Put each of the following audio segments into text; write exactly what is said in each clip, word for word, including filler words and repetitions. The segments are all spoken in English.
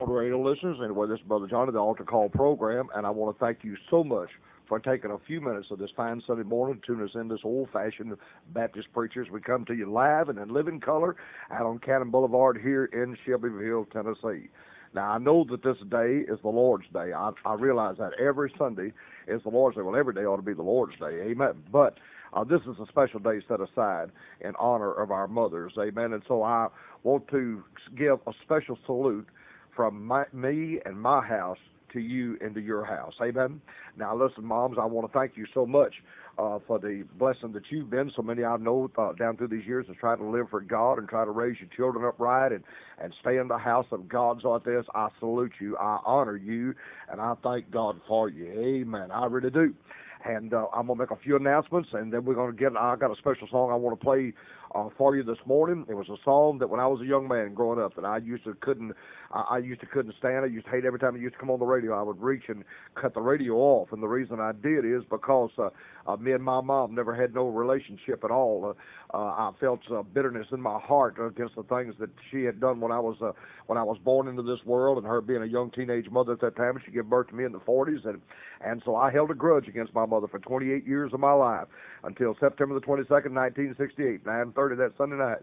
Capital Radio listeners. Anyway, this is Brother Johnny, the Altar Call program, and I want to thank you so much for taking a few minutes of this fine Sunday morning to tune us in, this old-fashioned Baptist preachers. We come to you live and in living color out on Cannon Boulevard here in Shelbyville, Tennessee. Now, I know that this day is the Lord's Day. I, I realize that every Sunday is the Lord's Day. Well, every day ought to be the Lord's Day, amen. But uh, this is a special day set aside in honor of our mothers, amen. And so I want to give a special salute from my, me and my house to you and to your house, amen. Now, listen, moms, I want to thank you so much uh, for the blessing that you've been. So many I know uh, down through these years is trying to live for God and try to raise your children upright and, and stay in the house of God's like this. I salute you, I honor you, and I thank God for you, amen. I really do. And uh, I'm going to make a few announcements, and then we're going to get, I got a special song I want to play uh, for you this morning. It was a song that when I was a young man growing up that I used to couldn't, I, I used to couldn't stand. I used to hate every time it used to come on the radio. I would reach and cut the radio off, and the reason I did is because uh, uh, me and my mom never had no relationship at all. Uh, uh, I felt uh, bitterness in my heart against the things that she had done when I was uh, when I was born into this world, and her being a young teenage mother at that time. She gave birth to me in the forties, and and so I held a grudge against my mother for twenty-eight years of my life until September the twenty-second, nineteen sixty-eight, nine thirty that Sunday night.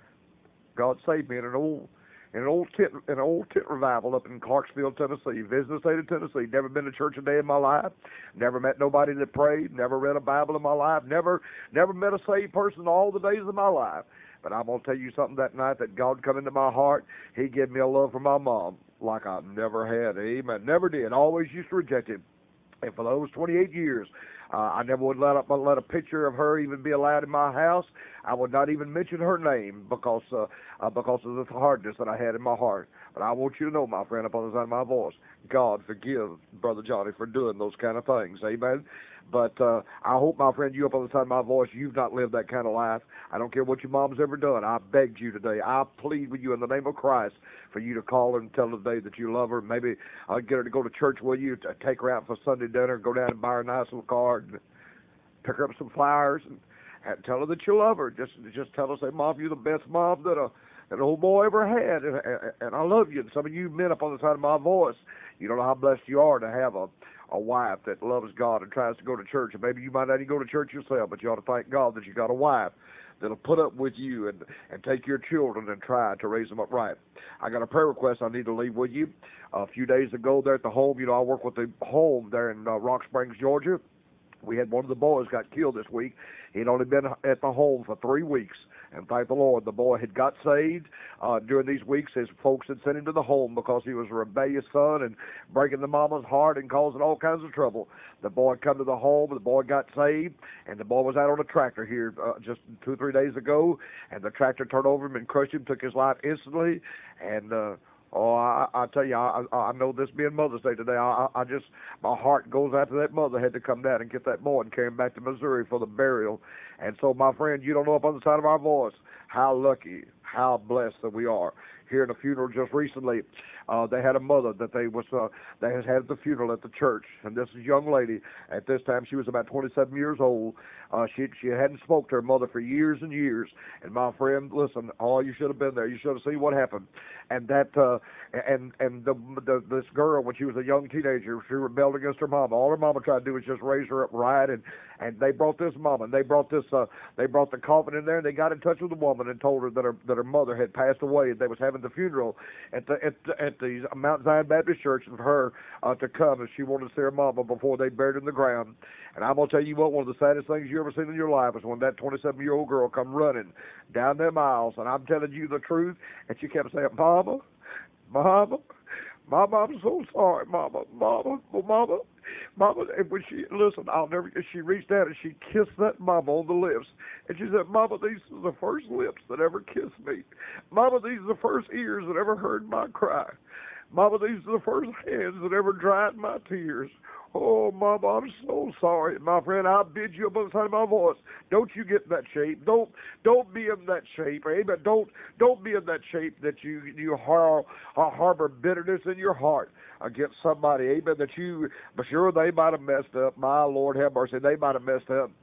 God saved me in an old in an old tent in an old tent revival up in Clarksville, Tennessee, visiting the state of Tennessee. Never been to church a day in my life. Never met nobody that prayed. Never read a Bible in my life. Never never met a saved person all the days of my life. But I'm going to tell you something that night that God come into my heart. He gave me a love for my mom like I never had. Amen. Never did. Always used to reject him. And for those twenty-eight years, uh, I never would let a, let a picture of her even be allowed in my house. I would not even mention her name because uh, uh, because of the hardness that I had in my heart. But I want you to know, my friend, upon the sound of my voice, God forgive Brother Johnny for doing those kind of things. Amen. But uh, I hope, my friend, you up on the side of my voice, you've not lived that kind of life. I don't care what your mom's ever done. I begged you today. I plead with you in the name of Christ for you to call her and tell her today that you love her. Maybe I'll get her to go to church with you, to take her out for Sunday dinner, go down and buy her a nice little card, and pick her up some flowers, and, and tell her that you love her. Just just tell her, say, Mom, you're the best mom that a, that an old boy ever had, and, and, and I love you. And some of you men up on the side of my voice, you don't know how blessed you are to have a a wife that loves God and tries to go to church. And maybe you might not even go to church yourself, but you ought to thank God that you got a wife that'll put up with you and, and take your children and try to raise them up right. I got a prayer request I need to leave with you. A few days ago there at the home, you know, I work with the home there in uh, Rock Springs, Georgia. We had one of the boys got killed this week. He'd only been at the home for three weeks. And thank the Lord, the boy had got saved. Uh, during these weeks, his folks had sent him to the home because he was a rebellious son and breaking the mama's heart and causing all kinds of trouble. The boy had come to the home, the boy got saved, and the boy was out on a tractor here uh, just two or three days ago, and the tractor turned over him and crushed him, took his life instantly, and uh, Oh, I, I tell you, I, I know this being Mother's Day today, I, I just, my heart goes out to that mother had to come down and get that boy and carry him back to Missouri for the burial. And so, my friend, you don't know up on the side of our voice how lucky, how blessed that we are. Here in a funeral just recently, uh, they had a mother that they was uh, they had had at the funeral at the church, and this young lady at this time she was about twenty-seven years old. Uh, she she hadn't spoke to her mother for years and years. And my friend, listen, oh, you should have been there. You should have seen what happened. And that uh, and and the, the this girl, when she was a young teenager, she rebelled against her mama. All her mama tried to do was just raise her up right, and and they brought this mama, and they brought this uh, they brought the coffin in there, and they got in touch with the woman and told her that her that her mother had passed away. And they was having the funeral at the at, the, at the Mount Zion Baptist Church for her uh, to come, and she wanted to see her mama before they buried her in the ground. And I'm gonna tell you what, one of the saddest things you ever seen in your life is when that twenty-seven-year-old girl come running down them aisles, and I'm telling you the truth, and she kept saying, "Mama, Mama, Mama, I'm so sorry, Mama, Mama, Mama." Mama, and when she, listen, I'll never, she reached out and she kissed that mama on the lips. And she said, "Mama, these are the first lips that ever kissed me. Mama, these are the first ears that ever heard my cry. Mama, these are the first hands that ever dried my tears. Oh, Mama, I'm so sorry." My friend, I bid you above the sound of my voice, don't you get in that shape. Don't don't be in that shape. Amen. Don't don't be in that shape that you you har- harbor bitterness in your heart against somebody. Amen. That you, but sure, they might have messed up. My Lord have mercy, they might have messed up.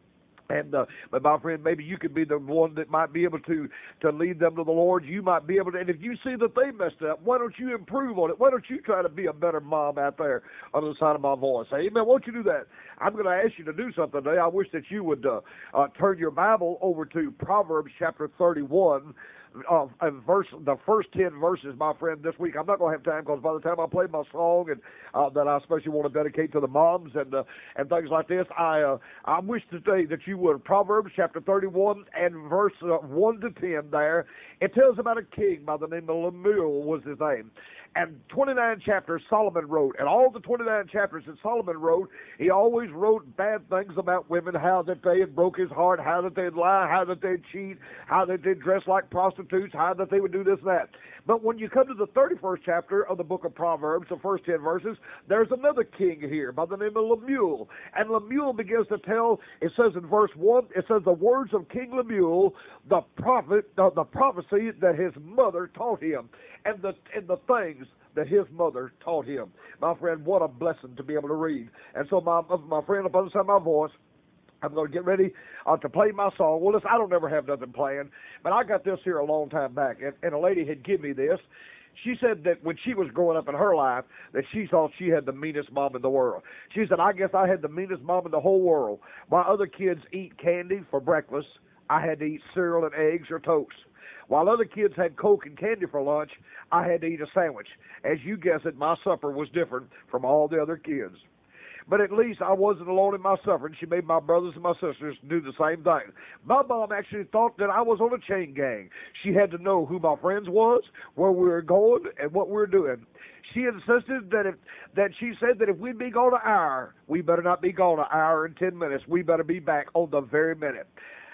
And uh, but my friend, maybe you could be the one that might be able to to lead them to the Lord. You might be able to, and if you see that they messed up, why don't you improve on it? Why don't you try to be a better mom out there on the side of my voice? Amen. Won't you do that? I'm going to ask you to do something today. I wish that you would uh, uh, turn your Bible over to Proverbs chapter thirty-one. Uh, and verse, the first ten verses, my friend, this week. I'm not going to have time because by the time I play my song and uh, that I especially want to dedicate to the moms and uh, and things like this, I uh, I wish today that you would. Proverbs chapter thirty-one and verse uh, one to ten. There, it tells about a king by the name of Lemuel was his name. And twenty-nine chapters Solomon wrote, and all the twenty-nine chapters that Solomon wrote, he always wrote bad things about women, how that they had broke his heart, how that they'd lie, how that they'd cheat, how that they'd dress like prostitutes, how that they would do this and that. But when you come to the thirty-first chapter of the book of Proverbs, the first ten verses, there's another king here by the name of Lemuel. And Lemuel begins to tell, it says in verse one, it says, the words of King Lemuel, the prophet, uh, the prophecy that his mother taught him, and the and the things that his mother taught him. My friend, what a blessing to be able to read. And so, my my friend, up on the side of my voice, I'm going to get ready uh, to play my song. Well, listen, I don't ever have nothing planned, but I got this here a long time back, and, and a lady had given me this. She said that when she was growing up in her life, that she thought she had the meanest mom in the world. She said, I guess I had the meanest mom in the whole world. While other kids eat candy for breakfast, I had to eat cereal and eggs or toast. While other kids had Coke and candy for lunch, I had to eat a sandwich. As you guessed it, my supper was different from all the other kids. But at least I wasn't alone in my suffering. She made my brothers and my sisters do the same thing. My mom actually thought that I was on a chain gang. She had to know who my friends was, where we were going, and what we were doing. She insisted that if that she said that if we'd be gone an hour, we better not be gone an hour and ten minutes. We better be back on the very minute.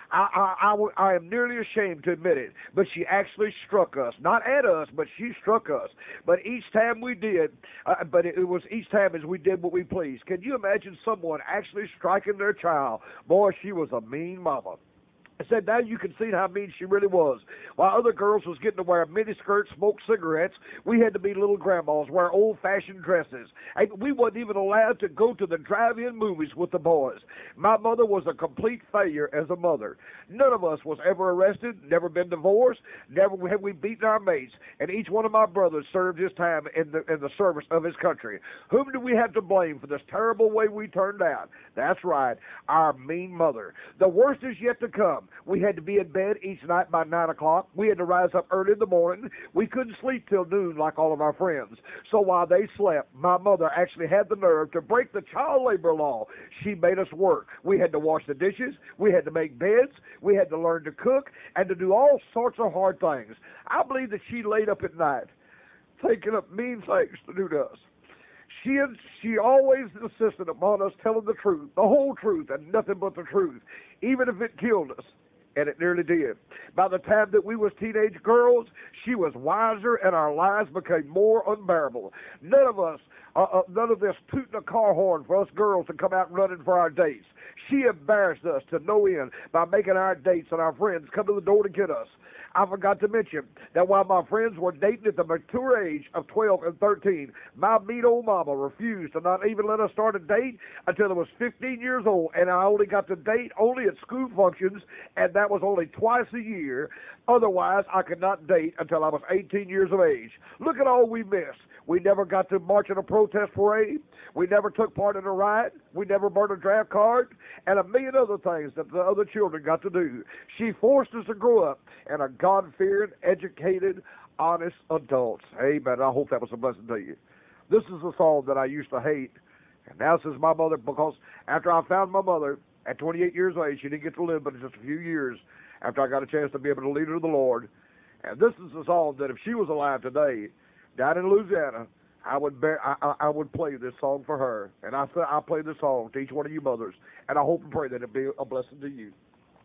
I, I, I, I am nearly ashamed to admit it, but she actually struck us. Not at us, but she struck us. But each time we did, uh, but it, it was each time as we did what we pleased. Can you imagine someone actually striking their child? Boy, she was a mean mama. I said, now you can see how mean she really was. While other girls was getting to wear miniskirts, smoke cigarettes, we had to be little grandmas, wear old-fashioned dresses. And we wasn't even allowed to go to the drive-in movies with the boys. My mother was a complete failure as a mother. None of us was ever arrested, never been divorced, never have we beaten our mates, and each one of my brothers served his time in the, in the service of his country. Whom do we have to blame for this terrible way we turned out? That's right, our mean mother. The worst is yet to come. We had to be in bed each night by nine o'clock. We had to rise up early in the morning. We couldn't sleep till noon like all of our friends. So while they slept, my mother actually had the nerve to break the child labor law. She made us work. We had to wash the dishes. We had to make beds. We had to learn to cook and to do all sorts of hard things. I believe that she laid up at night thinking up mean things to do to us. She, she always insisted upon us telling the truth, the whole truth, and nothing but the truth, even if it killed us. And it nearly did. By the time that we was teenage girls, she was wiser, and our lives became more unbearable. None of us, uh, uh, none of this tooting a car horn for us girls to come out running for our dates. She embarrassed us to no end by making our dates and our friends come to the door to get us. I forgot to mention that while my friends were dating at the mature age of twelve and thirteen, my mean old mama refused to not even let us start a date until I was fifteen years old, and I only got to date only at school functions, and that was only twice a year. Otherwise, I could not date until I was eighteen years of age. Look at all we missed. We never got to march in a protest parade. We never took part in a riot. We never burned a draft card, and a million other things that the other children got to do. She forced us to grow up and a God-fearing, educated, honest adults. Amen. I hope that was a blessing to you. This is a song that I used to hate, and now this is my mother, because after I found my mother at twenty-eight years of age, she didn't get to live but just a few years after I got a chance to be able to lead her to the Lord. And this is a song that if she was alive today, down in Louisiana, I would bear, I, I would play this song for her. And I I play this song to each one of you mothers, and I hope and pray that it be a blessing to you.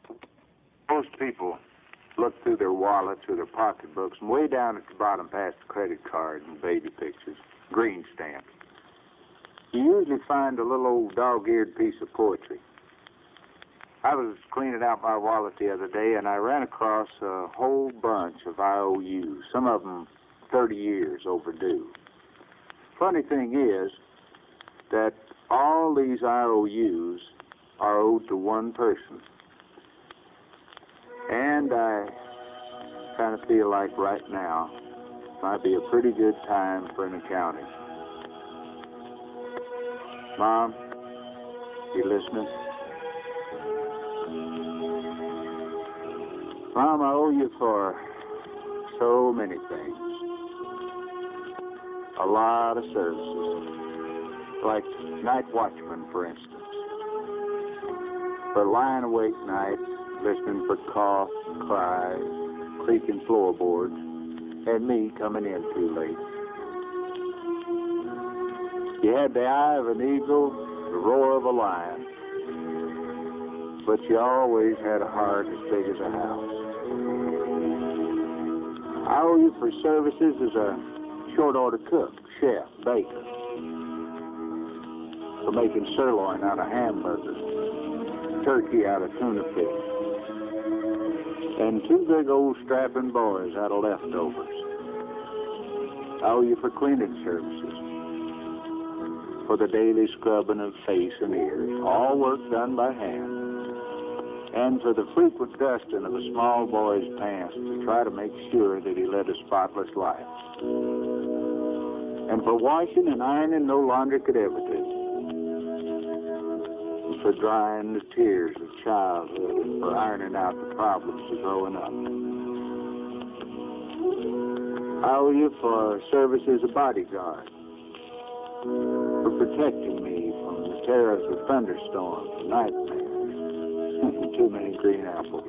Most people look through their wallets or their pocketbooks, and way down at the bottom past the credit card and baby pictures, green stamps, you usually find a little old dog-eared piece of poetry. I was cleaning out my wallet the other day, and I ran across a whole bunch of I O Us, some of them thirty years overdue. Funny thing is that all these I O Us are owed to one person, And I kind of feel like right now might be a pretty good time for an accounting. Mom, you listening? Mom, I owe you for so many things. A lot of services. Like night watchman, for instance. For lying awake nights, listening for cough, cries, creaking floorboards, and me coming in too late. You had the eye of an eagle, the roar of a lion, but you always had a heart as big as a house. I owe you for services as a short order cook, chef, baker, for making sirloin out of hamburgers, turkey out of tuna fish, and two big old strapping boys out of leftovers. I owe you for cleaning services, for the daily scrubbing of face and ears, all work done by hand, and for the frequent dusting of a small boy's pants to try to make sure that he led a spotless life, and for washing and ironing no laundry could ever do, and for drying the tears of childhood, and for ironing out the problems of growing up. I owe you for service as a bodyguard, for protecting me from the terrors of thunderstorms and nightmares, and too many green apples.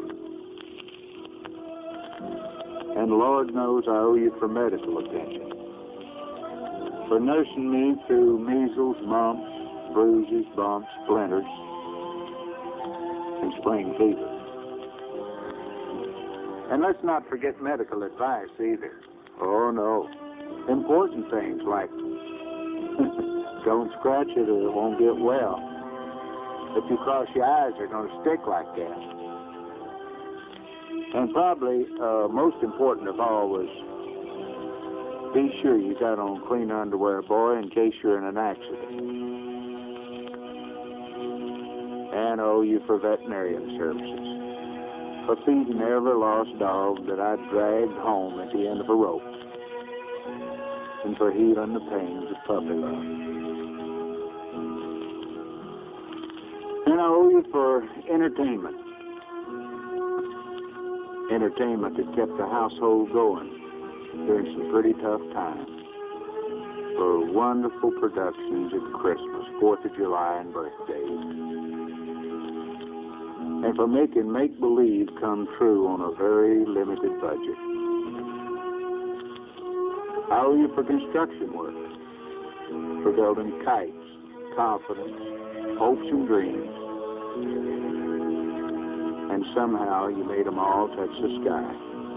And Lord knows I owe you for medical attention, for nursing me through measles, mumps, bruises, bumps, splinters, and spring fever. And let's not forget medical advice either. Oh, no. Important things like don't scratch it or it won't get well. If you cross your eyes, they're going to stick like that. And probably uh, most important of all was be sure you got on clean underwear, boy, in case you're in an accident. And I owe you for veterinarian services, for feeding every lost dog that I dragged home at the end of a rope, and for healing the pains of puppy love. And I owe you for entertainment. Entertainment that kept the household going during some pretty tough times. For wonderful productions at Christmas, Fourth of July, and birthdays. And for making make-believe come true on a very limited budget. I owe you for construction work, for building kites, confidence, hopes and dreams. And somehow you made them all touch the sky.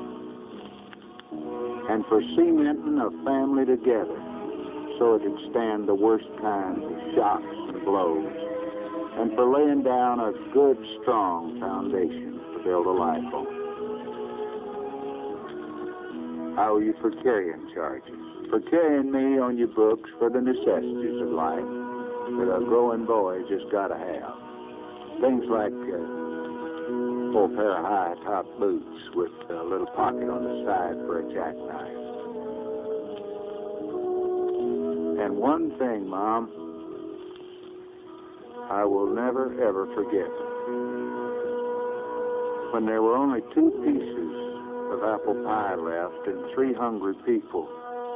And for cementing a family together so it could stand the worst kinds of shocks and blows. And for laying down a good, strong foundation to build a life on. I owe you for carrying charges, for carrying me on your books for the necessities of life that a growing boy just got to have. Things like uh, a full pair of high-top boots with a little pocket on the side for a jackknife. And one thing, Mom, I will never, ever forget. When there were only two pieces of apple pie left and three hungry people,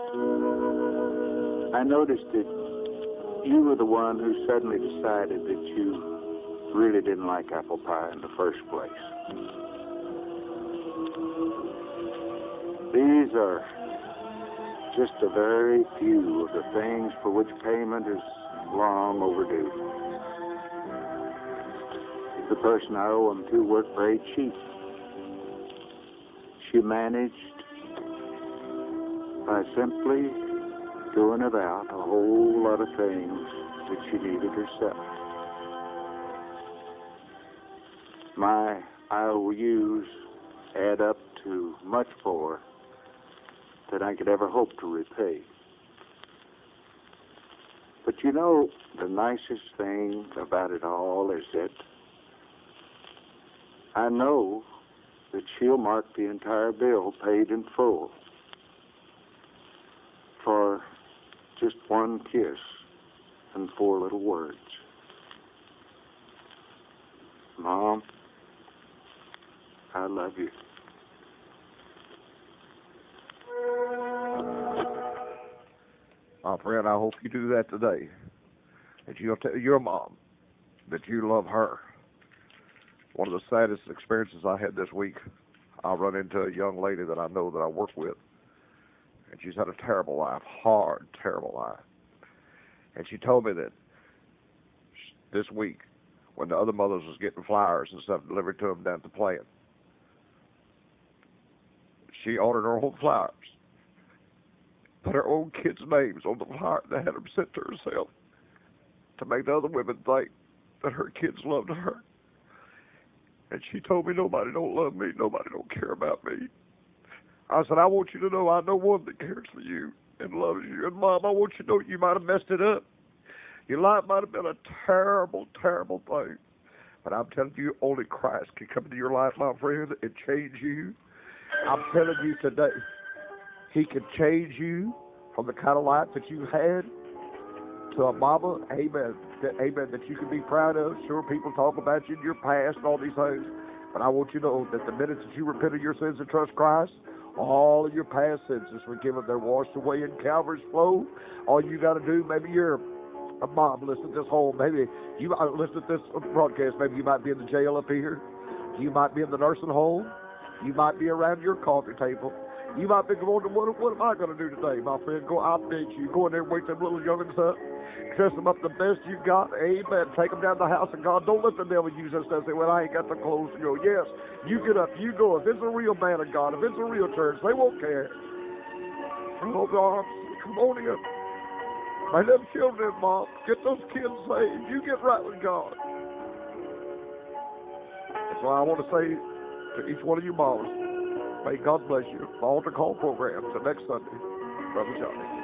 I noticed that you were the one who suddenly decided that you really didn't like apple pie in the first place. These are just a very few of the things for which payment is long overdue. The person I owe them to worked very cheap. She managed by simply doing about a whole lot of things that she needed herself. My I O Us add up to much more than I could ever hope to repay. But you know, the nicest thing about it all is that I know that she'll mark the entire bill paid in full for just one kiss and four little words. Mom, I love you. My friend, I hope you do that today. That you'll tell your mom that you love her. One of the saddest experiences I had this week, I run into a young lady that I know that I work with, and she's had a terrible life, hard, terrible life. And she told me that this week, when the other mothers was getting flowers and stuff delivered to them down at the plant, she ordered her own flowers, put her own kids' names on the flowers that had them sent to herself to make the other women think that her kids loved her. And she told me, nobody don't love me, nobody don't care about me. I said, I want you to know I know one that cares for you and loves you. And Mom, I want you to know you might have messed it up. Your life might have been a terrible, terrible thing. But I'm telling you, only Christ can come into your life, my friend, and change you. I'm telling you today, He can change you from the kind of life that you had to a mama, amen, that, amen, that you can be proud of. Sure, people talk about you in your past and all these things, but I want you to know that the minute that you repent of your sins and trust Christ, all of your past sins is forgiven. They're washed away in Calvary's flow. All you got to do, maybe you're a mom, listen to this home. Maybe you uh, listen to this broadcast. Maybe you might be in the jail up here. You might be in the nursing home. You might be around your coffee table. You might be going, what, what am I going to do today, my friend? Go, I bet you. Go in there and wake them little youngins up. Dress them up the best you got. Amen. Take them down to the house of God. Don't let the devil use us and say, well, I ain't got the clothes to go. Yes, you get up. You go. If it's a real man of God, if it's a real church, they won't care. Oh, God, come on in. Bring them children in, Mom. Get those kids saved. You get right with God. That's why I want to say to each one of you moms, may God bless you. The Altar Call program. Until next Sunday, Brother Johnny.